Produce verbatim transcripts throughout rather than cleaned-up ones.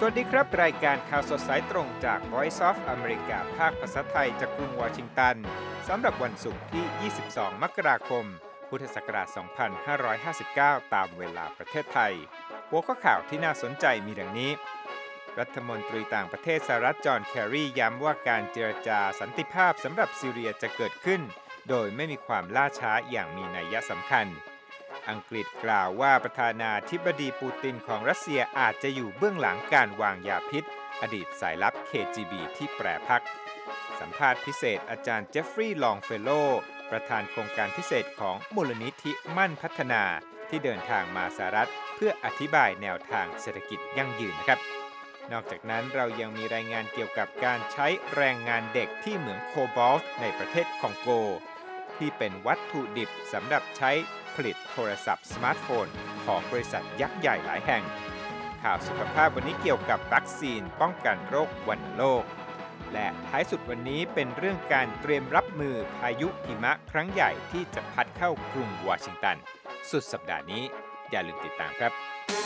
วัสดีครับรายการข่าวสดสายตรงจาก Voice of America ภาคภาษาไทยจากกรุงวอชิงตันสำหรับวันศุกร์ที่ ยี่สิบสอง มกราคม พุทธศักราช สองพันห้าร้อยห้าสิบเก้า ตามเวลาประเทศไทยหัวข้อข่าวที่น่าสนใจมีดังนี้รัฐมนตรีต่างประเทศสหรัฐจอห์นแคร์รีย้ำว่าการเจรจาสันติภาพสำหรับซีเรียจะเกิดขึ้นโดยไม่มีความล่าช้าอย่างมีนัยสำคัญอังกฤษกล่าวว่าประธานาธิบดีปูตินของรัสเซียอาจจะอยู่เบื้องหลังการวางยาพิษอดีตสายลับ เค จี บี ที่แปรพักสัมภาษณ์พิเศษอาจารย์เจฟฟรีย์ลองเฟลโลประธานโครงการพิเศษของมูลนิธิมั่นพัฒนาที่เดินทางมาสหรัฐเพื่ออธิบายแนวทางเศรษฐกิจยั่งยืนนะครับนอกจากนั้นเรายังมีรายงานเกี่ยวกับการใช้แรงงานเด็กที่เหมืองโคบอลต์ในประเทศคองโกที่เป็นวัตถุดิบสำหรับใช้ผลิตโทรศัพท์สมาร์ทโฟนของบริษัทยักษ์ใหญ่หลายแห่งข่าวสุขภาพวันนี้เกี่ยวกับวัคซีนป้องกันโรควัณโรคและท้ายสุดวันนี้เป็นเรื่องการเตรียมรับมือพายุหิมะครั้งใหญ่ที่จะพัดเข้ากรุงวอชิงตันสุดสัปดาห์นี้อย่าลืมติดตามครับ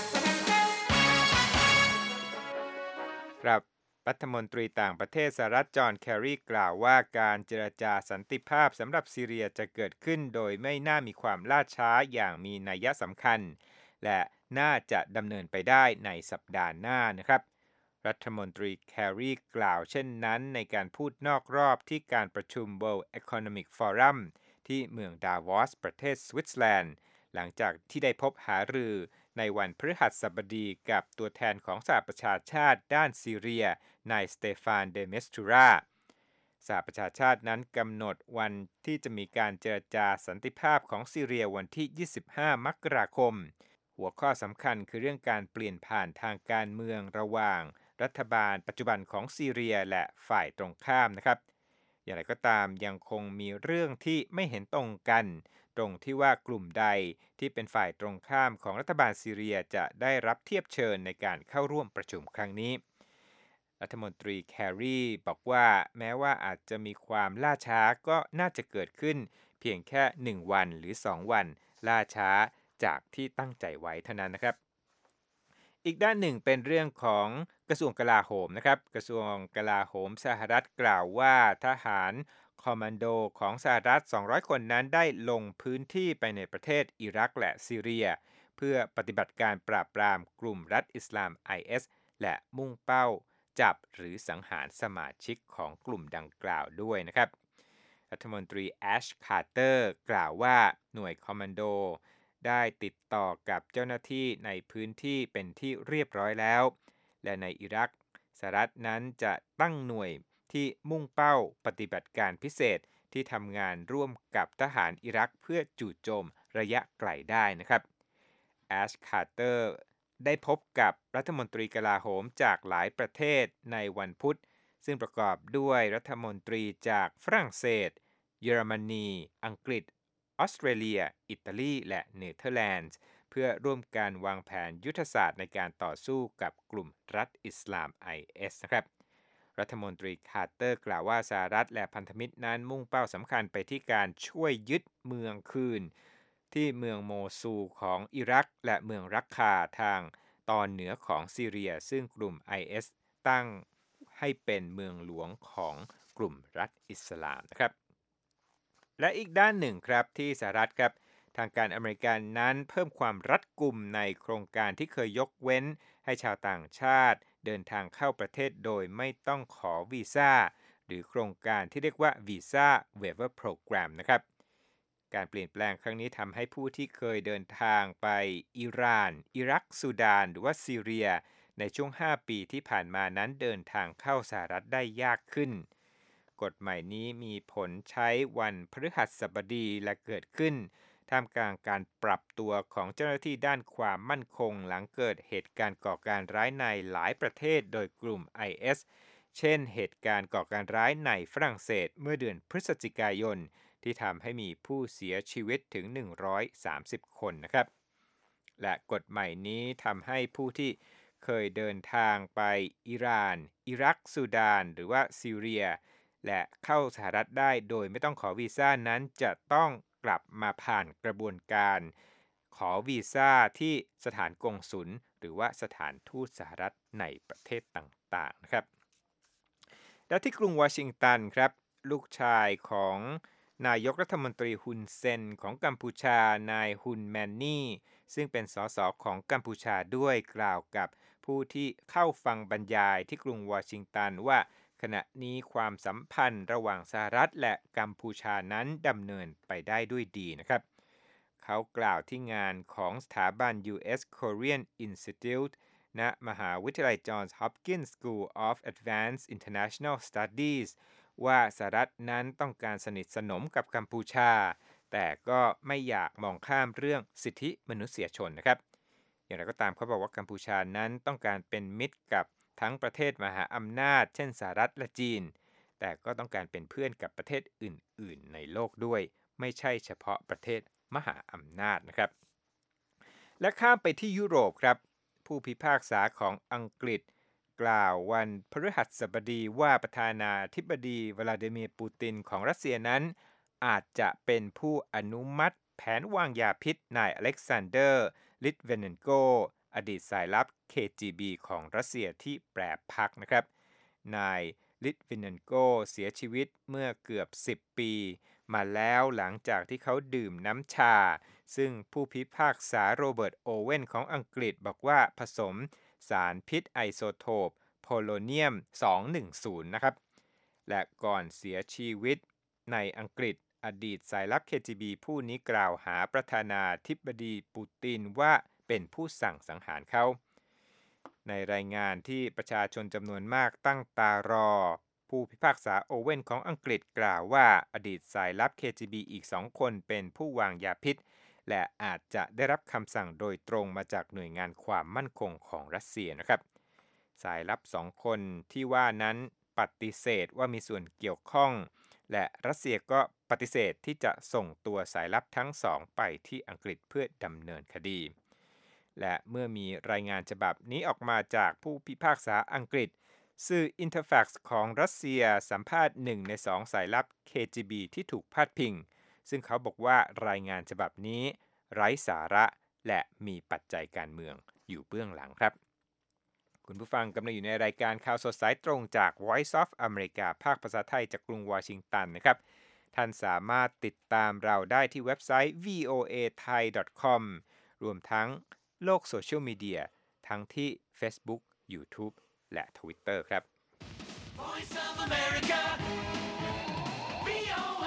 ครับรัฐมนตรีต่างประเทศสหรัฐจอห์นแคร์รีกล่าวว่าการเจรจาสันติภาพสำหรับซีเรียจะเกิดขึ้นโดยไม่น่ามีความล่าช้าอย่างมีนัยสำคัญและน่าจะดำเนินไปได้ในสัปดาห์หน้านะครับรัฐมนตรีแคร์รีกล่าวเช่นนั้นในการพูดนอกรอบที่การประชุม World Economic Forum ที่เมืองดาวอสประเทศสวิตเซอร์แลนด์หลังจากที่ได้พบหารือในวันพฤหัสบดีกับตัวแทนของสหประชาชาติด้านซีเรียนายสเตฟานเดเมสตูราสหประชาชาตินั้นกำหนดวันที่จะมีการเจรจาสันติภาพของซีเรียวันที่ ยี่สิบห้า มกราคมหัวข้อสำคัญคือเรื่องการเปลี่ยนผ่านทางการเมืองระหว่างรัฐบาลปัจจุบันของซีเรียและฝ่ายตรงข้ามนะครับอย่างไรก็ตามยังคงมีเรื่องที่ไม่เห็นตรงกันตรงที่ว่ากลุ่มใดที่เป็นฝ่ายตรงข้ามของรัฐบาลซีเรียจะได้รับเทียบเชิญในการเข้าร่วมประชุมครั้งนี้รัฐมนตรีแคร์รีบอกว่าแม้ว่าอาจจะมีความล่าช้าก็น่าจะเกิดขึ้นเพียงแค่หนึ่งวันหรือสองวันล่าช้าจากที่ตั้งใจไว้เท่านั้นนะครับอีกด้านหนึ่งเป็นเรื่องของกระทรวงกลาโหมนะครับกระทรวงกลาโหมสหรัฐกล่าวว่าทหารคอมมานโดของสหรัฐสองร้อยคนนั้นได้ลงพื้นที่ไปในประเทศอิรักและซีเรียเพื่อปฏิบัติการปราบปรามกลุ่มรัฐอิสลาม ไอ เอส และมุ่งเป้าจับหรือสังหารสมาชิกของกลุ่มดังกล่าวด้วยนะครับรัฐมนตรีแอชคาร์เตอร์กล่าวว่าหน่วยคอมมานโดได้ติดต่อกับเจ้าหน้าที่ในพื้นที่เป็นที่เรียบร้อยแล้วและในอิรักสหรัฐนั้นจะตั้งหน่วยที่มุ่งเป้าปฏิบัติการพิเศษที่ทำงานร่วมกับทหารอิรักเพื่อจู่โจมระยะไกลได้นะครับแอชคาร์เตอร์ได้พบกับรัฐมนตรีกลาโหมจากหลายประเทศในวันพุธซึ่งประกอบด้วยรัฐมนตรีจากฝรั่งเศสเยอรมนีอังกฤษออสเตรเลียอิตาลีและเนเธอร์แลนด์เพื่อร่วมการวางแผนยุทธศาสตร์ในการต่อสู้กับกลุ่มรัฐอิสลาม ไอ เอส นะครับรัฐมนตรีคาร์เตอร์กล่าวว่าสหรัฐและพันธมิตรนั้นมุ่งเป้าสำคัญไปที่การช่วยยึดเมืองคืนที่เมืองโมซูลของอิรักและเมืองรักคาทางตอนเหนือของซีเรียซึ่งกลุ่ม ไอ เอส ตั้งให้เป็นเมืองหลวงของกลุ่มรัฐอิสลามนะครับและอีกด้านหนึ่งครับที่สหรัฐครับทางการอเมริกันนั้นเพิ่มความรัดกุมในโครงการที่เคยยกเว้นให้ชาวต่างชาติเดินทางเข้าประเทศโดยไม่ต้องขอวีซ่าหรือโครงการที่เรียกว่าวีซ่าเวเวอร์โปรแกรมนะครับการเปลี่ยนแปลงครั้งนี้ทำให้ผู้ที่เคยเดินทางไปอิหร่านอิรักซูดานหรือว่าซีเรียในช่วงห้าปีที่ผ่านมานั้นเดินทางเข้าสหรัฐได้ยากขึ้นกฎใหม่นี้มีผลใช้วันพฤหัสบดีและเกิดขึ้นท่ามกลางการปรับตัวของเจ้าหน้าที่ด้านความมั่นคงหลังเกิดเหตุการณ์ก่อการร้ายในหลายประเทศโดยกลุ่ม ไอ เอส เช่นเหตุการณ์ก่อการร้ายในฝรั่งเศสเมื่อเดือนพฤศจิกายนที่ทำให้มีผู้เสียชีวิตถึงหนึ่งร้อยสามสิบคนนะครับและกฎใหม่นี้ทำให้ผู้ที่เคยเดินทางไปอิหร่านอิรักซูดานหรือว่าซีเรียและเข้าสหรัฐได้โดยไม่ต้องขอวีซ่านั้นจะต้องกลับมาผ่านกระบวนการขอวีซ่าที่สถานกงสุลหรือว่าสถานทูตสหรัฐในประเทศต่างๆนะครับแล้วที่กรุงวอชิงตันครับลูกชายของนายกรัฐมนตรีฮุนเซนของกัมพูชานายฮุนแมนนี่ซึ่งเป็นสสของกัมพูชาด้วยกล่าวกับผู้ที่เข้าฟังบรรยายที่กรุงวอชิงตันว่าขณะนี้ความสัมพันธ์ระหว่างสหรัฐและกัมพูชานั้นดำเนินไปได้ด้วยดีนะครับเขากล่าวที่งานของสถาบัน ยู เอส Korean Institute ณมหาวิทยาลัย Johns Hopkins School of Advanced International Studies ว่าสหรัฐนั้นต้องการสนิทสนมกับกัมพูชาแต่ก็ไม่อยากมองข้ามเรื่องสิทธิมนุษยชนนะครับอย่างไรก็ตามเขาบอกว่ากัมพูชานั้นต้องการเป็นมิตรกับทั้งประเทศมหาอำนาจเช่นสหรัฐและจีนแต่ก็ต้องการเป็นเพื่อนกับประเทศอื่นๆในโลกด้วยไม่ใช่เฉพาะประเทศมหาอำนาจนะครับและข้ามไปที่ยุโรปครับผู้พิพากษาของอังกฤษกล่าววันพฤหัสบดีว่าประธานาธิบดีวลาดิเมียร์ปูตินของรัสเซียนั้นอาจจะเป็นผู้อนุมัติแผนวางยาพิษนายอเล็กซานเดอร์ลิทเวเนนโกอดีตสายลับ เค จี บี ของรัสเซียที่แปรพักนะครับนายลิทเวเนนโกเสียชีวิตเมื่อเกือบสิบปีมาแล้วหลังจากที่เขาดื่มน้ำชาซึ่งผู้พิพากษาโรเบิร์ตโอเว่นของอังกฤษบอกว่าผสมสารพิษไอโซโทปโพโลเนียมสองหนึ่งศูนย์นะครับและก่อนเสียชีวิตในอังกฤษอดีตสายลับ เค จี บี ผู้นี้กล่าวหาประธานาธิบดีปูตินว่าเป็นผู้สั่งสังหารเขาในรายงานที่ประชาชนจำนวนมากตั้งตารอผู้พิพากษาโอเว่นของอังกฤษกล่าวว่าอดีตสายลับ เค จี บี อีกสองคนเป็นผู้วางยาพิษและอาจจะได้รับคำสั่งโดยตรงมาจากหน่วยงานความมั่นคงของรัสเซียนะครับสายลับสองคนที่ว่านั้นปฏิเสธว่ามีส่วนเกี่ยวข้องและรัสเซียก็ปฏิเสธที่จะส่งตัวสายลับทั้งสองไปที่อังกฤษเพื่อดำเนินคดีและเมื่อมีรายงานฉบับนี้ออกมาจากผู้พิพากษาอังกฤษสื่อ Interfax ของรัสเซียสัมภาษณ์หนึ่งในสองสายลับ เค จี บี ที่ถูกพาดพิงซึ่งเขาบอกว่ารายงานฉบับนี้ไร้สาระและมีปัจจัยการเมืองอยู่เบื้องหลังครับคุณผู้ฟังกำลังอยู่ในรายการข่าวสดสายตรงจาก Voice of America ภาคภาษาไทยจากกรุงวอชิงตันนะครับท่านสามารถติดตามเราได้ที่เว็บไซต์ วี โอ เอ ไทย ดอท คอม รวมทั้งโลกโซเชียลมีเดียทั้งที่ Facebook YouTube และ Twitter ครับ Voice of America วี โอ เอ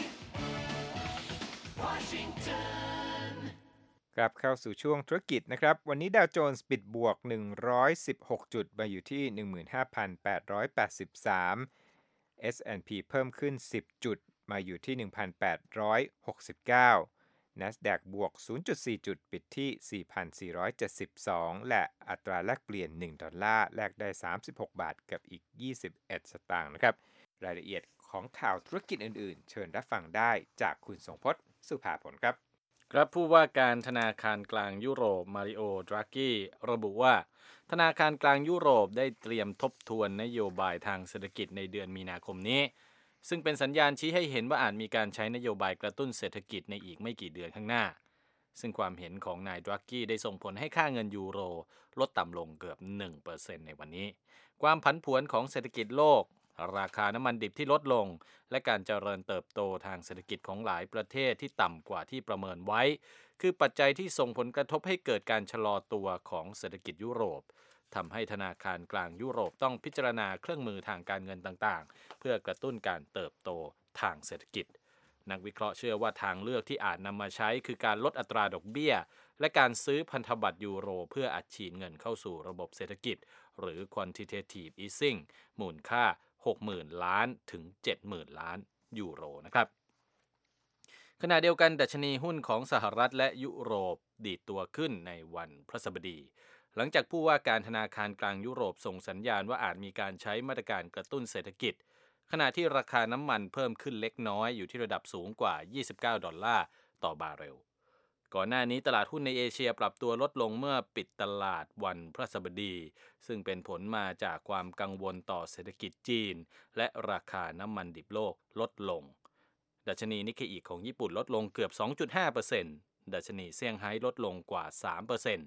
Washington กลับเข้าสู่ช่วงธุรกิจนะครับวันนี้ดาวโจนส์ปิดบวกหนึ่งร้อยสิบหกจุดมาอยู่ที่ หนึ่งหมื่นห้าพันแปดร้อยแปดสิบสาม เอส แอนด์ พี เพิ่มขึ้นสิบจุดมาอยู่ที่ หนึ่งพันแปดร้อยหกสิบเก้าNASDAQ บวก ศูนย์จุดสี่ จุดปิดที่ สี่พันสี่ร้อยเจ็ดสิบสอง และอัตราแลกเปลี่ยนหนึ่งดอลลาร์แลกได้สามสิบหกบาทกับอีกยี่สิบเอ็ดสตางค์นะครับรายละเอียดของข่าวธุรกิจอื่นๆเชิญรับฟังได้จากคุณสงพจน์สุภาผลครับครับผู้ว่าการธนาคารกลางยุโรปมาริโอดรากี้ระบุว่าธนาคารกลางยุโรปได้เตรียมทบทวนนโยบายทางเศรษฐกิจในเดือนมีนาคมนี้ซึ่งเป็นสัญญาณชี้ให้เห็นว่าอาจมีการใช้นโยบายกระตุ้นเศรษฐกิจในอีกไม่กี่เดือนข้างหน้าซึ่งความเห็นของนายดรากี้ได้ส่งผลให้ค่าเงินยูโรลดต่ำลงเกือบ หนึ่งเปอร์เซ็นต์ ในวันนี้ความผันผวนของเศรษฐกิจโลกราคาน้ำมันดิบที่ลดลงและการเจริญเติบโตทางเศรษฐกิจของหลายประเทศที่ต่ำกว่าที่ประเมินไว้คือปัจจัยที่ส่งผลกระทบให้เกิดการชะลอตัวของเศรษฐกิจยุโรปทำให้ธนาคารกลางยุโรปต้องพิจารณาเครื่องมือทางการเงินต่างๆเพื่อกระตุ้นการเติบโตทางเศรษฐกิจนักวิเคราะห์เชื่อว่าทางเลือกที่อาจนำมาใช้คือการลดอัตราดอกเบี้ยและการซื้อพันธบัตรยูโรเพื่ออัดฉีดเงินเข้าสู่ระบบเศรษฐกิจหรือ quantitative easing มูลค่า หกหมื่น ล้านถึง เจ็ดหมื่น ล้านยูโรนะครับขณะเดียวกันดัชนีหุ้นของสหรัฐและยุโรปดีดตัวขึ้นในวันพฤหัสบดีหลังจากผู้ว่าการธนาคารกลางยุโรปส่งสัญญาณว่าอาจมีการใช้มาตรการกระตุ้นเศรษฐกิจขณะที่ราคาน้ำมันเพิ่มขึ้นเล็กน้อยอยู่ที่ระดับสูงกว่ายี่สิบเก้าดอลลาร์ต่อบาร์เรลก่อนหน้านี้ตลาดหุ้นในเอเชียปรับตัวลดลงเมื่อปิดตลาดวันพฤหัสบดีซึ่งเป็นผลมาจากความกังวลต่อเศรษฐกิจจีนและราคาน้ำมันดิบโลกลดลงดัชนีนิกเกอิของญี่ปุ่นลดลงเกือบ สองจุดห้าเปอร์เซ็นต์ ดัชนีเซี่ยงไฮ้ลดลงกว่า สามเปอร์เซ็นต์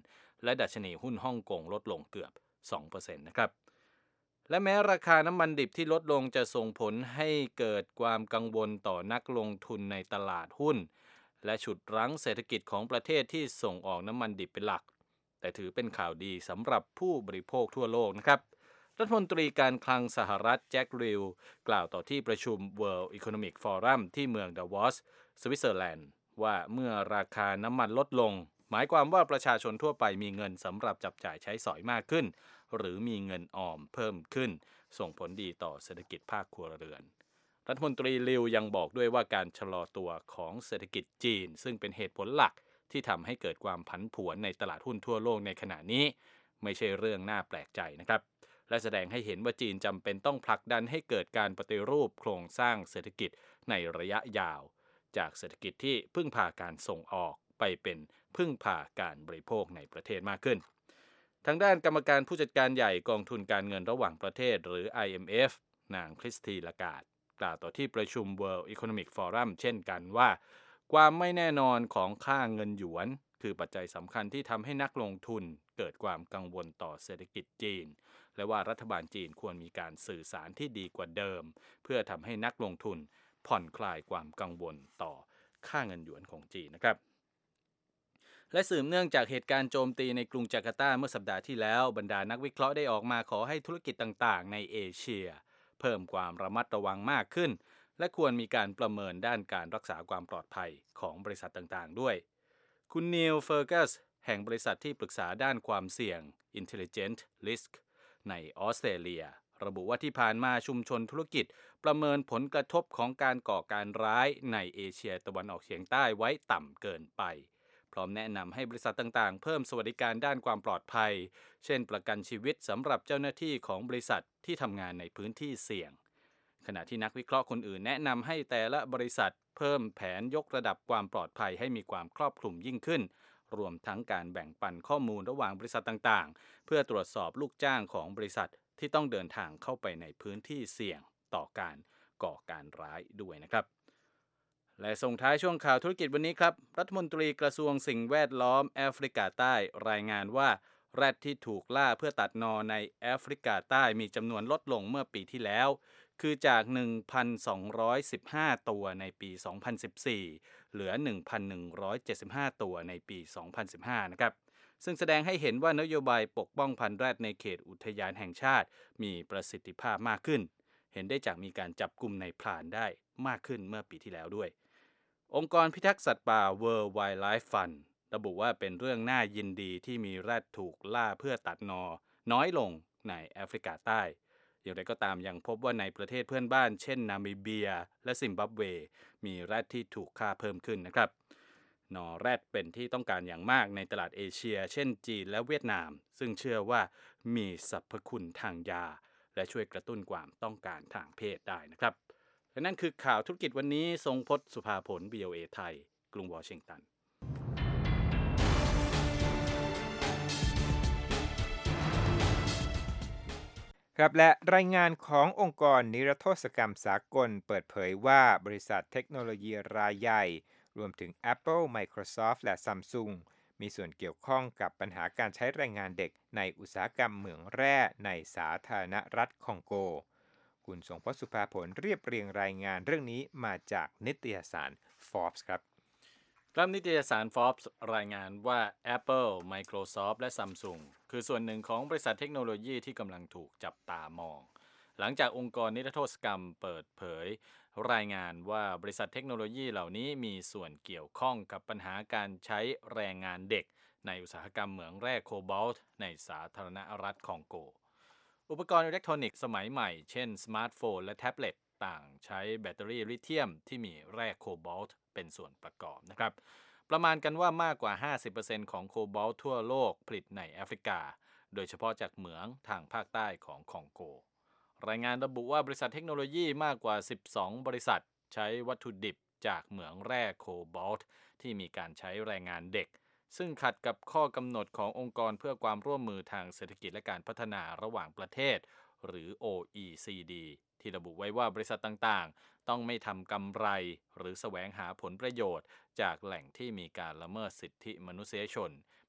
และดัชนีหุ้นฮ่องกงลดลงเกือบ สองเปอร์เซ็นต์ นะครับและแม้ราคาน้ำมันดิบที่ลดลงจะส่งผลให้เกิดความกังวลต่อนักลงทุนในตลาดหุ้นและฉุดรั้งเศรษฐกิจของประเทศที่ส่งออกน้ำมันดิบเป็นหลักแต่ถือเป็นข่าวดีสำหรับผู้บริโภคทั่วโลกนะครับรัฐมนตรีการคลังสหรัฐแจ็คริลกล่าวต่อที่ประชุม World Economic Forum ที่เมืองดาวอสสวิตเซอร์แลนด์ว่าเมื่อราคาน้ำมันลดลงหมายความว่าประชาชนทั่วไปมีเงินสำหรับจับจ่ายใช้สอยมากขึ้นหรือมีเงินออมเพิ่มขึ้นส่งผลดีต่อเศรษฐกิจภาคครัวเรือนรัฐมนตรีลิวยังบอกด้วยว่าการชะลอตัวของเศรษฐกิจจีนซึ่งเป็นเหตุผลหลักที่ทำให้เกิดความผันผวนในตลาดหุ้นทั่วโลกในขณะนี้ไม่ใช่เรื่องน่าแปลกใจนะครับและแสดงให้เห็นว่าจีนจำเป็นต้องผลักดันให้เกิดการปฏิรูปโครงสร้างเศรษฐกิจในระยะยาวจากเศรษฐกิจที่พึ่งพาการส่งออกไปเป็นพึ่งพาการบริโภคในประเทศมากขึ้นทางด้านกรรมการผู้จัดการใหญ่กองทุนการเงินระหว่างประเทศหรือ ไอ เอ็ม เอฟ นางคริสตีลาการ์ดกล่าวต่อที่ประชุม World Economic Forum เช่นกันว่าความไม่แน่นอนของค่าเงินหยวนคือปัจจัยสำคัญที่ทำให้นักลงทุนเกิดความกังวลต่อเศรษฐกิจจีนและว่ารัฐบาลจีนควรมีการสื่อสารที่ดีกว่าเดิมเพื่อทำให้นักลงทุนผ่อนคลายความกังวลต่อค่าเงินหยวนของจีนนะครับและสืบเนื่องจากเหตุการณ์โจมตีในกรุงจาการ์ตาเมื่อสัปดาห์ที่แล้วบรรดานักวิเคราะห์ได้ออกมาขอให้ธุรกิจต่างๆในเอเชียเพิ่มความระมัดระวังมากขึ้นและควรมีการประเมินด้านการรักษาความปลอดภัยของบริษัทต่างๆด้วยคุณนีล เฟอร์กัสแห่งบริษัทที่ปรึกษาด้านความเสี่ยง Intelligent Risk ในออสเตรเลียระบุว่าที่ผ่านมาชุมชนธุรกิจประเมินผลกระทบของการก่อการร้ายในเอเชียตะวันออกเฉียงใต้ไว้ต่ำเกินไปพร้อมแนะนำให้บริษัทต่างๆเพิ่มสวัสดิการด้านความปลอดภัยเช่นประกันชีวิตสำหรับเจ้าหน้าที่ของบริษัทที่ทำงานในพื้นที่เสี่ยงขณะที่นักวิเคราะห์คนอื่นแนะนำให้แต่ละบริษัทเพิ่มแผนยกระดับความปลอดภัยให้มีความครอบคลุมยิ่งขึ้นรวมทั้งการแบ่งปันข้อมูลระหว่างบริษัทต่างๆเพื่อตรวจสอบลูกจ้างของบริษัทที่ต้องเดินทางเข้าไปในพื้นที่เสี่ยงต่อการก่อการร้ายด้วยนะครับและส่งท้ายช่วงข่าวธุรกิจวันนี้ครับรัฐมนตรีกระทรวงสิ่งแวดล้อมแอฟริกาใต้รายงานว่าแรดที่ถูกล่าเพื่อตัดนอในแอฟริกาใต้มีจำนวนลดลงเมื่อปีที่แล้วคือจาก หนึ่งพันสองร้อยสิบห้า ตัวในปี สองพันสิบสี่ เหลือ หนึ่งพันหนึ่งร้อยเจ็ดสิบห้า ตัวในปี สองพันสิบห้า นะครับซึ่งแสดงให้เห็นว่านโยบายปกป้องพันธุ์แรดในเขตอุทยานแห่งชาติมีประสิทธิภาพมากขึ้นเห็นได้จากมีการจับกุมในพรานได้มากขึ้นเมื่อปีที่แล้วด้วยองค์กรพิทักษ์สัตว์ป่า World Wildlife Fund ระบุว่าเป็นเรื่องน่ายินดีที่มีแรดถูกล่าเพื่อตัดนอน้อยลงในแอฟริกาใต้อย่างไรก็ตามยังพบว่าในประเทศเพื่อนบ้านเช่นนามิเบียและซิมบับเวมีแรดที่ถูกฆ่าเพิ่มขึ้นนะครับนอแรดเป็นที่ต้องการอย่างมากในตลาดเอเชียเช่นจีนและเวียดนามซึ่งเชื่อว่ามีสรรพคุณทางยาและช่วยกระตุ้นความต้องการทางเพศได้นะครับและนั่นคือข่าวธุรกิจวันนี้ทรงพจน์สุภาผล บี โอ เอ ไทยกรุงวอชิงตันครับและรายงานขององค์กรนิรโทษกรรมสากลเปิดเผยว่าบริษัทเทคโนโลยีรายใหญ่รวมถึง Apple Microsoft และ Samsung มีส่วนเกี่ยวข้องกับปัญหาการใช้แรงงานเด็กในอุตสาหกรรมเหมืองแร่ในสาธารณรัฐคองโกคุณทรงพจน์สุภาผลเรียบเรียงรายงานเรื่องนี้มาจากนิตยสาร Forbes ครับครับนิตยสาร Forbes รายงานว่า Apple Microsoft และ Samsung คือส่วนหนึ่งของบริษัทเทคโนโลยีที่กำลังถูกจับตามองหลังจากองค์กรนิรโทษกรรมเปิดเผยรายงานว่าบริษัทเทคโนโลยีเหล่านี้มีส่วนเกี่ยวข้องกับปัญหาการใช้แรงงานเด็กในอุตสาหกรรมเหมืองแร่โคบอลต์ในสาธารณรัฐคองโกอุปกรณ์อิเล็กทรอนิกส์สมัยใหม่เช่นสมาร์ทโฟนและแท็บเล็ตต่างใช้แบตเตอรี่ลิเธียมที่มีแร่โคบอลต์เป็นส่วนประกอบนะครับประมาณกันว่ามากกว่า ห้าสิบเปอร์เซ็นต์ ของโคบอลต์ทั่วโลกผลิตในแอฟริกาโดยเฉพาะจากเหมืองทางภาคใต้ของคองโกรายงานระบุว่าบริษัทเทคโนโลยีมากกว่าสิบสองบริษัทใช้วัตถุดิบจากเหมืองแร่โคบอลต์ที่มีการใช้แรงงานเด็กซึ่งขัดกับข้อกำหนดขององค์กรเพื่อความร่วมมือทางเศรษฐกิจและการพัฒนาระหว่างประเทศหรือ โอ อี ซี ดี ที่ระบุไว้ว่าบริษัทต่างๆต้องไม่ทำกำไรหรือแสวงหาผลประโยชน์จากแหล่งที่มีการละเมิดสิทธิมนุษยชน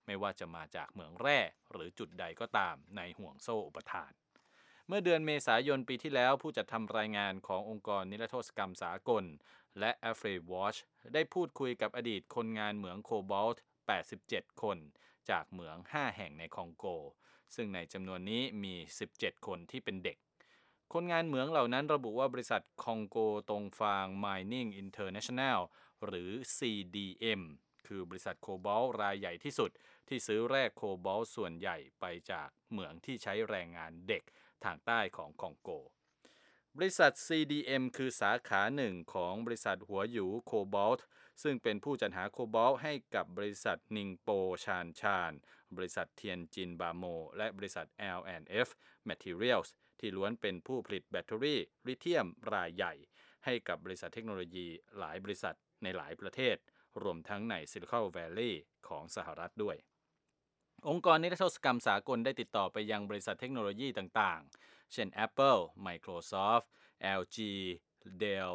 ไม่ว่าจะมาจากเหมืองแร่หรือจุดใดก็ตามในห่วงโซ่อุปทานเมื่อเดือนเมษายนปีที่แล้วผู้จัดทำรายงานขององค์กรนิรโทษกรรมสากลและ Africa Watch ได้พูดคุยกับอดีตคนงานเหมืองโคบอลต์แปดสิบเจ็ดคนจากเหมืองห้าแห่งในคองโกซึ่งในจำนวนนี้มีสิบเจ็ดคนที่เป็นเด็กคนงานเหมืองเหล่านั้นระบุว่าบริษัทคองโกตงฟาง Mining International หรือ ซี ดี เอ็ม คือบริษัทโคบอลต์รายใหญ่ที่สุดที่ซื้อแร่โคบอลต์ส่วนใหญ่ไปจากเหมืองที่ใช้แรงงานเด็กทางใต้ของคองโกบริษัท ซี ดี เอ็ม คือสาขาหนึ่งของบริษัทหัวหยูโคบอลต์ซึ่งเป็นผู้จัดหาโคบอลต์ให้กับบริษัทนิงโปชานชานบริษัทเทียนจินบาโมและบริษัท แอล แอนด์ เอฟ Materials ที่ล้วนเป็นผู้ผลิตแบตเตอรี่ลิเธียมรายใหญ่ให้กับบริษัทเทคโนโลยีหลายบริษัทในหลายประเทศรวมทั้งในซิลิคอนแวลลีย์ของสหรัฐด้วยองค์กรนิรโทษกรรมสากลได้ติดต่อไปยังบริษัทเทคโนโลยีต่างๆเช่น Apple, Microsoft, แอล จี Dell,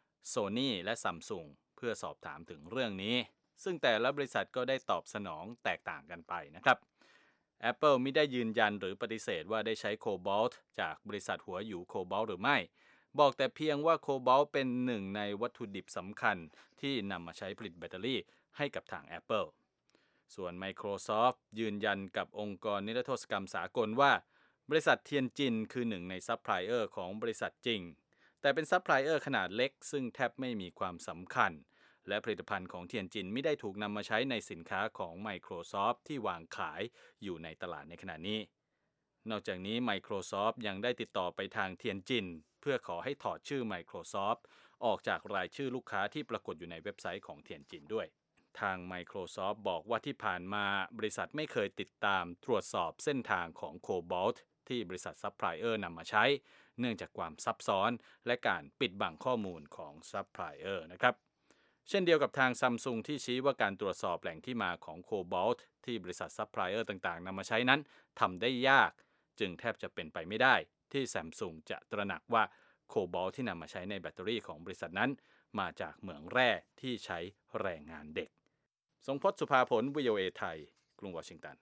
Sony และ Samsung เพื่อสอบถามถึงเรื่องนี้ซึ่งแต่ละบริษัทก็ได้ตอบสนองแตกต่างกันไปนะครับ Apple มิได้ยืนยันหรือปฏิเสธว่าได้ใช้โคบอลต์จากบริษัทหัวหยูโคบอลต์หรือไม่บอกแต่เพียงว่าโคบอลต์เป็นหนึ่งในวัตถุดิบสำคัญที่นำมาใช้ผลิตแบตเตอรี่ให้กับทาง Apple ส่วน Microsoft ยืนยันกับองค์กรนิรโทษกรรมสากลว่าบริษัทเทียนจินคือหนึ่งในซัพพลายเออร์ของบริษัทจริงแต่เป็นซัพพลายเออร์ขนาดเล็กซึ่งแทบไม่มีความสำคัญและผลิตภัณฑ์ของเทียนจินไม่ได้ถูกนำมาใช้ในสินค้าของ Microsoft ที่วางขายอยู่ในตลาดในขณะนี้นอกจากนี้ Microsoft ยังได้ติดต่อไปทางเทียนจินเพื่อขอให้ถอดชื่อ Microsoft ออกจากรายชื่อลูกค้าที่ปรากฏอยู่ในเว็บไซต์ของเทียนจินด้วยทาง Microsoft บอกว่าที่ผ่านมาบริษัทไม่เคยติดตามตรวจสอบเส้นทางของโคบอลต์ที่บริษัทซัพพลายเออร์นำมาใช้เนื่องจากความซับซ้อนและการปิดบังข้อมูลของซัพพลายเออร์นะครับเช่นเดียวกับทาง Samsung ที่ชี้ว่าการตรวจสอบแหล่งที่มาของโคบอลต์ที่บริษัทซัพพลายเออร์ต่างๆนำมาใช้นั้นทำได้ยากจึงแทบจะเป็นไปไม่ได้ที่ Samsung จะตระหนักว่าโคบอลต์ที่นำมาใช้ในแบตเตอรี่ของบริษัทนั้นมาจากเหมืองแร่ที่ใช้แรงงานเด็กทรงพจน์สุภาผล วี โอ เอ ไทยกรุงวอชิงตัน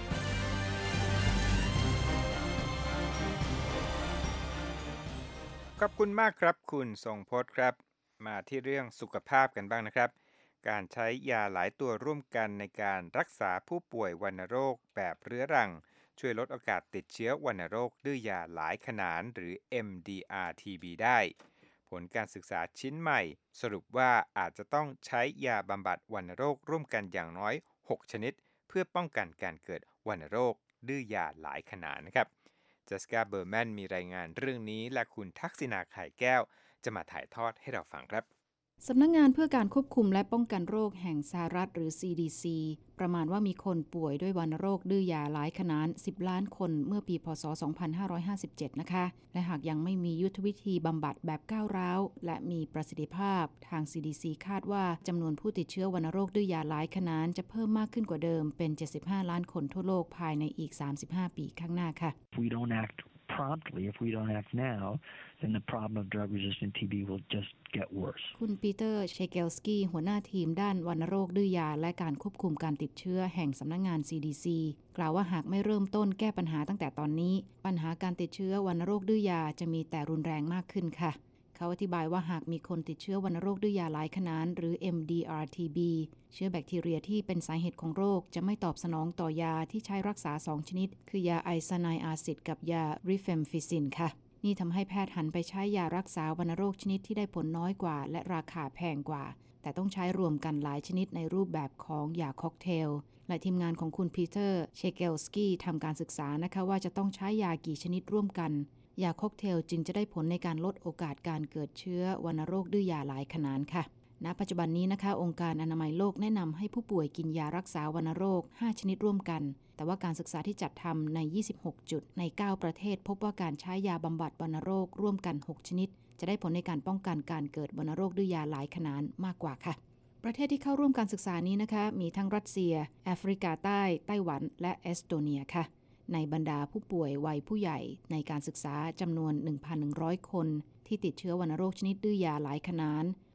ขอบคุณมากครับคุณทรงพจน์ครับมาที่เรื่องสุขภาพกันบ้างนะครับการใช้ยาหลายตัวร่วมกันในการรักษาผู้ป่วยวัณโรคแบบเรื้อรังช่วยลดโอกาสติดเชื้อวัณโรคด้วยยาหลายขนานหรือ เอ็ม ดี อาร์ ที บี ได้ผลการศึกษาชิ้นใหม่สรุปว่าอาจจะต้องใช้ยาบำบัดวัณโรคร่วมกันอย่างน้อยหกชนิดเพื่อป้องกันการเกิดวัณโรคดื้อยาหลายขนานนะครับเจสกาเบอร์แมนมีรายงานเรื่องนี้และคุณทักษิณาไข่แก้วจะมาถ่ายทอดให้เราฟังครับสำนักงานเพื่อการควบคุมและป้องกันโรคแห่งสหรัฐหรือ ซี ดี ซี ประมาณว่ามีคนป่วยด้วยวัณโรคดื้อยาหลายขนานสิบล้านคนเมื่อปีพ.ศ. สองพันห้าร้อยห้าสิบเจ็ดนะคะและหากยังไม่มียุทธวิธีบำบัดแบบก้าวร้าวและมีประสิทธิภาพทาง ซี ดี ซี คาดว่าจำนวนผู้ติดเชื้อวัณโรคดื้อยาหลายขนานจะเพิ่มมากขึ้นกว่าเดิมเป็นเจ็ดสิบห้าล้านคนทั่วโลกภายในอีกสามสิบห้าปีข้างหน้าค่ะ We don't act promptly, if we don't act now, then the problem of drug-resistant ที บี will just get worse. คุณปีเตอร์เชเกลสกี้หัวหน้าทีมด้านวัณโรคดื้อยาและการควบคุมการติดเชื้อแห่งสำนักงาน ซี ดี ซี กล่าวว่าหากไม่เริ่มต้นแก้ปัญหาตั้งแต่ตอนนี้ปัญหาการติดเชื้อวัณโรคดื้อยาจะมีแต่รุนแรงมากขึ้นค่ะเขาอธิบายว่าหากมีคนติดเชื้อวัณโรคดื้อยาหลายขนานหรือ เอ็ม ดี อาร์ ที บี เชื้อแบคทีเรียที่เป็นสาเหตุของโรคจะไม่ตอบสนองต่อยาที่ใช้รักษาสองชนิดคือยาไอซาไนอาซิดกับยาริเฟมฟิซินค่ะนี่ทำให้แพทย์หันไปใช้ยารักษาวัณโรคชนิดที่ได้ผลน้อยกว่าและราคาแพงกว่าแต่ต้องใช้รวมกันหลายชนิดในรูปแบบของยาค็อกเทลและทีมงานของคุณปีเตอร์เชเกลสกี้ทำการศึกษานะคะว่าจะต้องใช้ยากี่ชนิดร่วมกันยาค็อกเทลจึงจะได้ผลในการลดโอกาสการเกิดเชื้อวัณโรคดื้อยาหลายขนานค่ะณปัจจุบันนี้นะคะองค์การอนามัยโลกแนะนำให้ผู้ป่วยกินยารักษาวัณโรคห้าชนิดร่วมกันแต่ว่าการศึกษาที่จัดทำในยี่สิบหกจุดในเก้าประเทศพบว่าการใช้ยาบำบัดวัณโรคร่วมกันหกชนิดจะได้ผลในการป้องกันการเกิดวัณโรคดื้อยาหลายขนานมากกว่าค่ะประเทศที่เข้าร่วมการศึกษานี้นะคะมีทั้งรัสเซียแอฟริกาใต้ไต้หวันและเอสโตเนียค่ะในบรรดาผู้ป่วยวัยผู้ใหญ่ในการศึกษาจำนวน หนึ่งพันหนึ่งร้อย คนที่ติดเชื้อวัณโรคชนิดดื้อยาหลายขนาน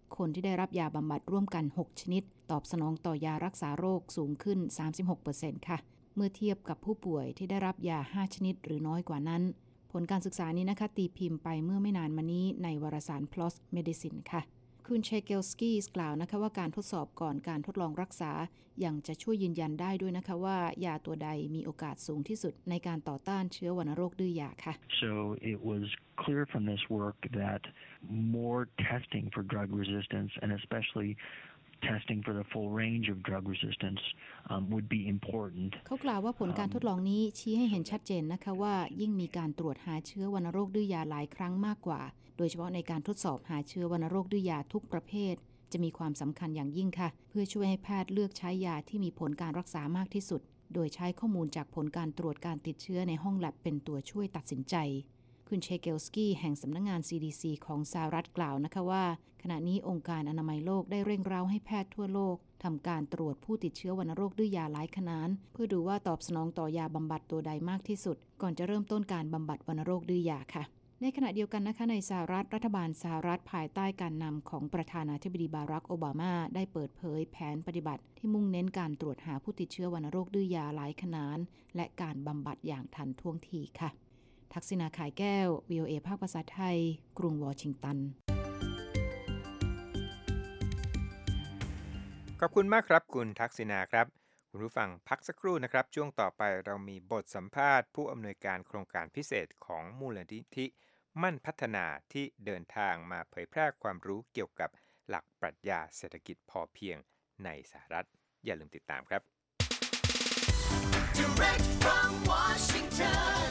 คนที่ได้รับยาบำบัดร่วมกันหกชนิดตอบสนองต่อยารักษาโรคสูงขึ้น สามสิบหกเปอร์เซ็นต์ ค่ะเมื่อเทียบกับผู้ป่วยที่ได้รับยาห้าชนิดหรือน้อยกว่านั้นผลการศึกษานี้นะคะตีพิมพ์ไปเมื่อไม่นานมานี้ในวารสาร พี แอล โอ เอส Medicine ค่ะคุณเชเกลสกี้กล่าวนะคะว่าการทดสอบก่อนการทดลองรักษายังจะช่วยยืนยันได้ด้วยนะคะว่ายาตัวใดมีโอกาสสูงที่สุดในการต่อต้านเชื้อวัณโรคดื้อยาค่ะ So it was clear from this work that more testing for drug resistance and especially testing for the full range of drug resistance um, would be important. เขากล่าวว่าผลการทดลองนี้ชี้ให้เห็นชัดเจนนะคะว่ายิ่งมีการตรวจหาเชื้อวัณโรคดื้อยาหลายครั้งมากกว่าโดยเฉพาะในการทดสอบหาเชื้อวัณโรคดื้อยาทุกประเภทจะมีความสำคัญอย่างยิ่งค่ะเพื่อช่วยให้แพทย์เลือกใช้ยาที่มีผลการรักษามากที่สุดโดยใช้ข้อมูลจากผลการตรวจการติดเชื้อในห้องแลบเป็นตัวช่วยตัดสินใจคุณเชเกลสกี้แห่งสำนักงาน ซี ดี ซี ของสหรัฐกล่าวนะคะว่าขณะนี้องค์การอนามัยโลกได้เร่งเร้าให้แพทย์ทั่วโลกทำการตรวจผู้ติดเชื้อวัณโรคดื้อยาหลายขนาดเพื่อดูว่าตอบสนองต่อยาบำบัดตัวใดมากที่สุดก่อนจะเริ่มต้นการบำบัดวัณโรคดื้อยาค่ะในขณะเดียวกันนะคะในสหรัฐรัฐบาลสหรัฐภายใต้การนำของประธานาธิบดีบารักโอบามาได้เปิดเผยแผนปฏิบัติที่มุ่งเน้นการตรวจหาผู้ติดเชื้อวัณโรคดื้อยาหลายขนาดและการบำบัดอย่างทันท่วงทีค่ะทักษิณาขายแก้ว วี โอ เอ ภาคภาษาไทยกรุงวอชิงตันขอบคุณมากครับคุณทักษิณาครับคุณผู้ฟังพักสักครู่นะครับช่วงต่อไปเรามีบทสัมภาษณ์ผู้อำนวยการโครงการพิเศษของมูลนิธิมั่นพัฒนาที่เดินทางมาเผยแพร่ความรู้เกี่ยวกับหลักปรัชญาเศรษฐกิจพอเพียงในสหรัฐอย่าลืมติดตามครับ Direct from Washington,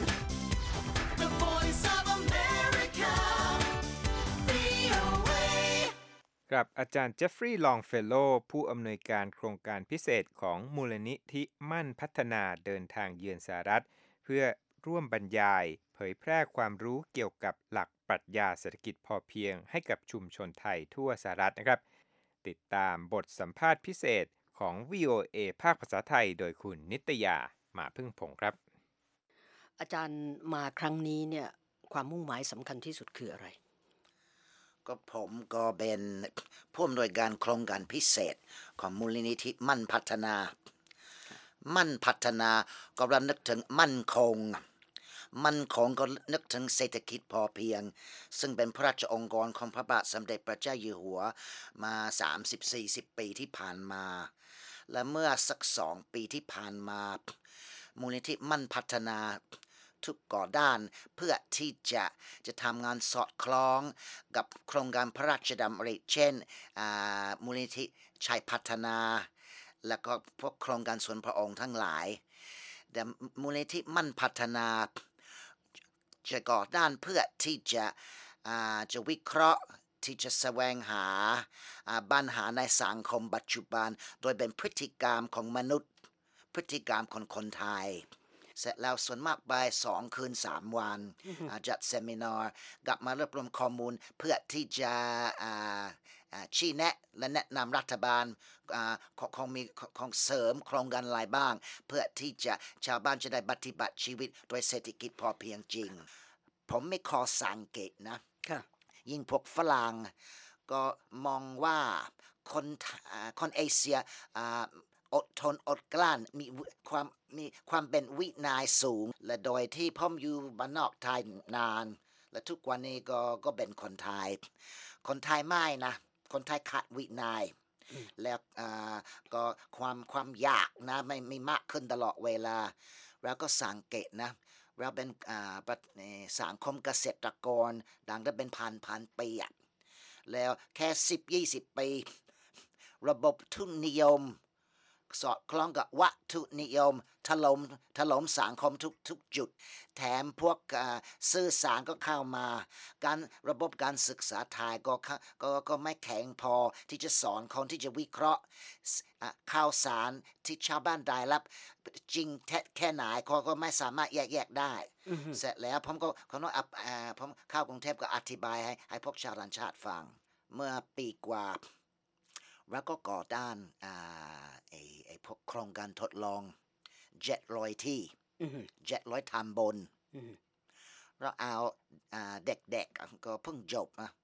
the voice of America, วี โอ เอครับอาจารย์เจฟฟรีย์ลองเฟลโลผู้อำนวยการโครงการพิเศษของมูลนิธิมั่นพัฒนาเดินทางเยือนสหรัฐเพื่อร่วมบรรยายเผยแพร่ความรู้เกี่ยวกับหลักปรัชญาเศรษฐกิจพอเพียงให้กับชุมชนไทยทั่วสหรัฐนะครับติดตามบทสัมภาษณ์พิเศษของ วี โอ เอ ภาคภาษาไทยโดยคุณนิตยามาพึ่งพงษ์ครับอาจารย์มาครั้งนี้เนี่ยความมุ่งหมายสำคัญที่สุดคืออะไรก็ผมก็เป็นผู้อำนวยการโครงการพิเศษของมูลนิธิมั่นพัฒนามั่นพัฒนาก็รำนึกถึงมั่นคงมั่นคงก็นึกถึงเศรษฐกิจพอเพียงซึ่งเป็นพระราชองค์กรของพระบาทสมเด็จพระเจ้าอยู่หัวมา สามสิบถึงสี่สิบ ปีที่ผ่านมาและเมื่อสักสองปีที่ผ่านมามูลนิธิมั่นพัฒนาทุกก่อด้านเพื่อที่จะจะทำงานสอดคล้องกับโครงการพระราชดำริเช่นมูลนิธิชัยพัฒนาแล้วก็พวกโครงการส่วนพระองค์ทั้งหลายแต่มูลนิธิมั่นพัฒนาจะก่อด้านเพื่อที่จะจะวิเคราะห์ที่จะแสวงหาปัญหาในสังคมปัจจุบันโดยเป็นพฤติกรรมของมนุษย์พฤติกรรมของคนไทยเสร็จแล้วส่วนมากไปสองคืนสามวันจัดเซมินาร์กลับมารวบรวมข้อมูลเพื่อที่จะชี้แนะและแนะนำรัฐบาลของมีของเสริมโครงการอะไรบ้างเพื่อที่จะชาวบ้านจะได้ปฏิบัติชีวิตโดยเศรษฐกิจพอเพียงจริงผมไม่ขอสังเกตนะยิ่งพวกฝรั่งก็มองว่าคนคนเอเชียอดทนอดกลั้นมีความมีความเป็นวินัยสูงและโดยที่ผมอยู่บ้านนอกไทยนานและทุกวันนี้ก็ก็เป็นคนไทยคนไทยไม่นะคนไทยขาดวินัยแล้วก็ความความอยากนะไม่ไม่มากขึ้นตลอดเวลาเราก็สังเกตนะเราเป็นสังคมเกษตรกรดังได้เป็นพันพันปีแล้วแค่สิบยี่สิบปีระบบทุนนิยมสอดคล้องกับวัตถุนิยมถล่มถล่มสังคมทุกทุกจุดแถมพวกสื่อสารก็เข้ามาการระบบการศึกษาไทยก็ก็ก็ไม่แข็งพอที่จะสอนคนที่จะวิเคราะห์ข่าวสารที่ชาวบ้านได้รับจริงแท้แค่ไหนเขาก็ไม่สามารถแยกแยกได้เสร็จแล้วผมก็ผมต้องผมเข้ากรุงเทพก็อธิบายให้ให้พวกชาวต่างชาติฟังเมื่อปีกว่าแล้วก็ก่อด้านอ่าไอ้ไอ้พวกโครงการทดลองเจ็ดร้อยที่เจ็ดร้อยทำบนเราเอาอ่าเด็กๆก็เพิ่งจบนะ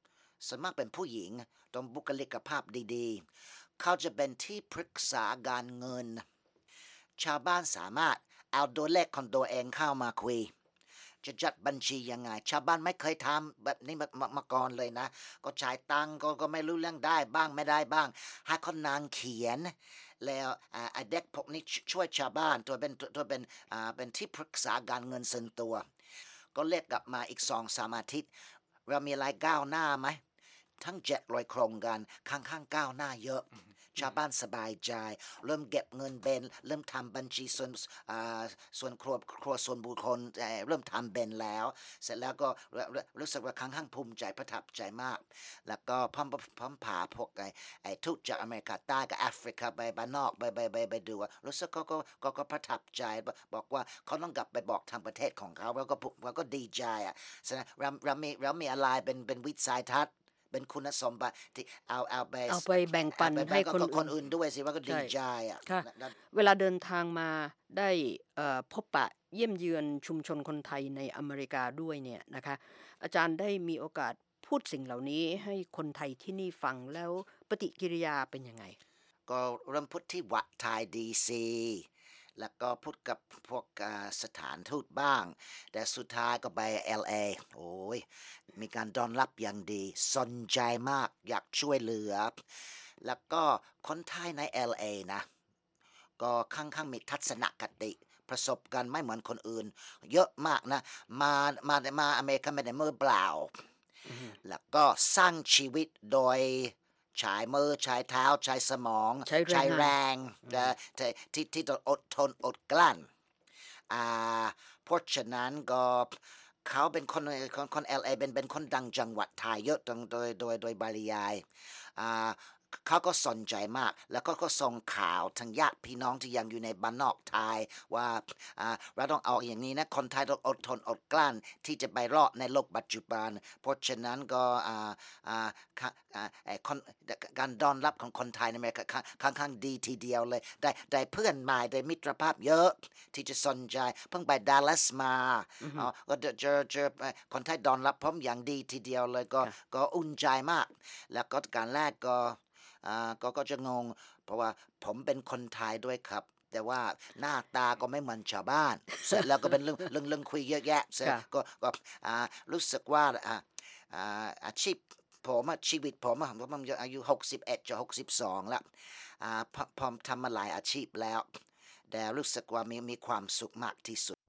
ส่วนมากเป็นผู้หญิงตรงบุคลิกภาพดีๆเขาจะเป็นที่ปรึกษาการเงินชาวบ้านสามารถเอาตัวเลขของตัวเองเข้ามาคุยจะจัดบัญชียังไงชาวบ้านไม่เคยทำแบบนี้มามามาก่อนเลยนะก็จ่ายตังค์ก็ก็ไม่รู้เรื่องได้บ้างไม่ได้บ้างให้คนนางเขียนแล้วอ่าไอ้เด็กพวกนี้ช่วยชาวบ้านตัวเป็นตัวเป็นอ่าเป็นที่ปรึกษาการเงินส่วนตัวก็เรียกกลับมาอีกสองสามอาทิตย์เรามีอะไรก้าวหน้าไหมทั้งเจ็ดร้อยโครงการข้างๆก้าวหน้าเยอะชาวบ้านสบายใจเริ่มเก็บเงินเป็นเริ่มทำบัญชีส่วนอ่าส่วนครัวครัวส่วนบุคคลเอ่อเริ่มทำเป็นแล้วเสร็จแล้วก็รู้รู้สึกว่าข้างๆภูมิใจประทับใจมากแล้วก็พร้อมพร้อมพาพวกไอ้ไอ้ทูตจากอเมริกาใต้กับแอฟริกาไปบ้านนอกไปไปไปไปดูว่ารู้สึกก็ก็ก็ก็ประทับใจบอกว่าเขาต้องกลับไปบอกทางประเทศของเขาแล้วก็เราก็ดีใจอ่ะฉะนั้นเราเรามีเรามีอะไรเป็นเป็นวิสัยทัศน์เป็นคุณสมบัติที่เอาเอาไปเอาไปแบ่งปันเอาไปให้ก็คนก็คนอื่นอื่นด้วยสิว่าก็ดีใช่ใจอ่ะค่ะแล้วเวลาเดินทางมาได้เอ่อพบปะเยี่ยมเยือนชุมชนคนไทยในอเมริกาด้วยเนี่ยนะคะอาจารย์ได้มีโอกาสพูดสิ่งเหล่านี้ให้คนไทยที่นี่ฟังแล้วปฏิกิริยาเป็นยังไงก็เริ่มพูดที่วัดไทยดีซีแล้วก็พูดกับพวกอ่าสถานทูตบ้าง แต่สุดท้ายก็ไป แอล เอ โอ้ยมีการต้อนรับอย่างดีสนใจมากอยากช่วยเหลือ แล้วก็คนไทยใน แอล เอ นะ ก็ค่อนข้างมีทัศนคติประสบการณ์ไม่เหมือนคนอื่น เยอะมากนะ มามามาอเมริกาไม่ได้มือเปล่า แล้วก็สร้างชีวิตโดยใช้มือใช้เท้าใช้สมองใช้แรงแรงและที่ที่ที่ต้องอดทนอดกลั้นอ่าเพราะฉะนั้นก็เขาเป็นคนคนคน แอล เอ เป็นเป็นคนดังจังหวัดไทยเยอะโดยโดยโดยโดยปริยายอ่าเขาก็สนใจมาก แล้วก็ก็ส่งข่าวทางญาติพี่น้องที่ยังอยู่ในบ้านนอกไทยว่าอ่าเราต้องเอาอย่างนี้นะคนไทยต้องอดทนอดกลั้นที่จะไปรอดในโลกปัจจุบัน เพราะฉะนั้นก็อ่าอ่าค่ะอ่าไอ้คนการต้อนรับของคนไทยในอเมริกาค่อนค่อนข้างดีทีเดียวเลยได้ได้เพื่อนใหม่ได้มิตรภาพเยอะที่จะสนใจเพิ่งไปดัลลัสมาอ๋อก็เจอเจอคนไทยต้อนรับผมอย่างดีทีเดียวเลยก็ก็อุ่นใจมาก แล้วก็การแรกก็อ่าก็ก็จะงง เพราะว่าผมเป็นคนไทยด้วยครับ แต่ว่าหน้าตาก็ไม่เหมือนชาวบ้าน เสร็จแล้วก็เป็นเรื่องเรื่องเรื่องคุยเยอะแยะเสร็จค่ะก็ก็อ่ารู้สึกว่าอ่าอ่าอาชีพผมอะชีวิตผมอะผมอายุหกสิบเอ็ดจะหกสิบสองแล้วอ่าพอผมทำมาหลายอาชีพแล้ว แต่รู้สึกว่ามีมีความสุขมากที่สุด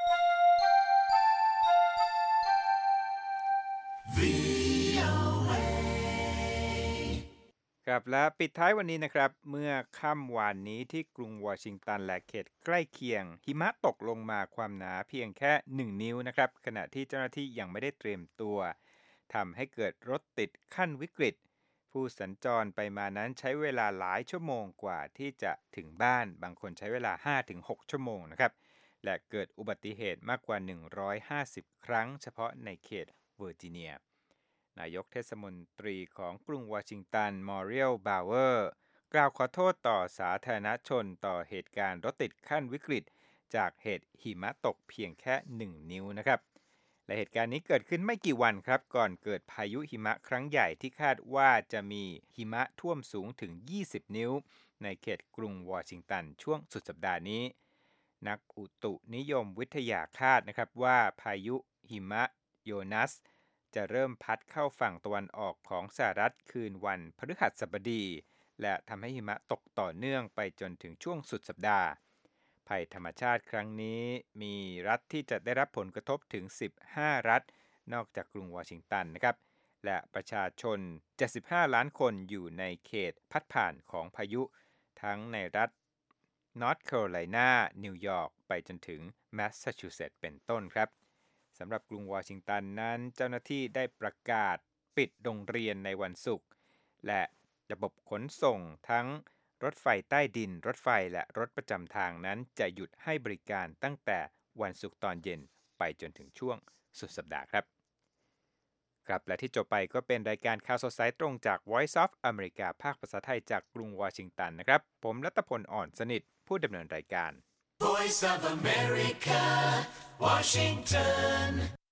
ครับและปิดท้ายวันนี้นะครับ เมื่อค่ำวานนี้ที่กรุงวอชิงตันและเขตใกล้เคียง หิมะตกลงมาความหนาเพียงแค่หนึ่งนิ้วนะครับ ขณะที่เจ้าหน้าที่ยังไม่ได้เตรียมตัวทำให้เกิดรถติดขั้นวิกฤต ผู้สัญจรไปมานั้นใช้เวลาหลายชั่วโมงกว่าที่จะถึงบ้านบางคนใช้เวลา ห้าถึงหก ชั่วโมงนะครับ และเกิดอุบัติเหตุมากกว่า หนึ่งร้อยห้าสิบ ครั้งเฉพาะในเขตเวอร์จิเนีย นายกเทศมนตรีของกรุงวอชิงตันมอเรียลบาวเวอร์กล่าวขอโทษต่อสาธารณชนต่อเหตุการณ์รถติดขั้นวิกฤต จากเหตุหิมะตกเพียงแค่หนึ่งนิ้วนะครับและเหตุการณ์นี้เกิดขึ้นไม่กี่วันครับก่อนเกิดพายุหิมะครั้งใหญ่ที่คาดว่าจะมีหิมะท่วมสูงถึงยี่สิบนิ้วในเขตกรุงวอชิงตันช่วงสุดสัปดาห์นี้นักอุตุนิยมวิทยาคาดนะครับว่าพายุหิมะโยนัสจะเริ่มพัดเข้าฝั่งตะวันออกของสหรัฐคืนวันพฤหัสบดีและทำให้หิมะตกต่อเนื่องไปจนถึงช่วงสุดสัปดาห์ภัยธรรมชาติครั้งนี้มีรัฐที่จะได้รับผลกระทบถึงสิบห้ารัฐนอกจากกรุงวอชิงตันนะครับและประชาชนเจ็ดสิบห้าล้านคนอยู่ในเขตพัดผ่านของพายุทั้งในรัฐนอร์ทแคโรไลนานิวยอร์กไปจนถึงแมสซาชูเซตส์เป็นต้นครับสำหรับกรุงวอชิงตันนั้นเจ้าหน้าที่ได้ประกาศปิดโรงเรียนในวันศุกร์และระบบขนส่งทั้งรถไฟใต้ดินรถไฟและรถประจำทางนั้นจะหยุดให้บริการตั้งแต่วันศุกร์ตอนเย็นไปจนถึงช่วงสุดสัปดาห์ครับครับและที่จบไปก็เป็นรายการข่าวสดสายตรงจาก Voice of America ภาคภาษาไทยจากกรุงวอชิงตันนะครับผมรัตพลอ่อนสนิทผู้ดำเนินรายการ Voice of America, Washington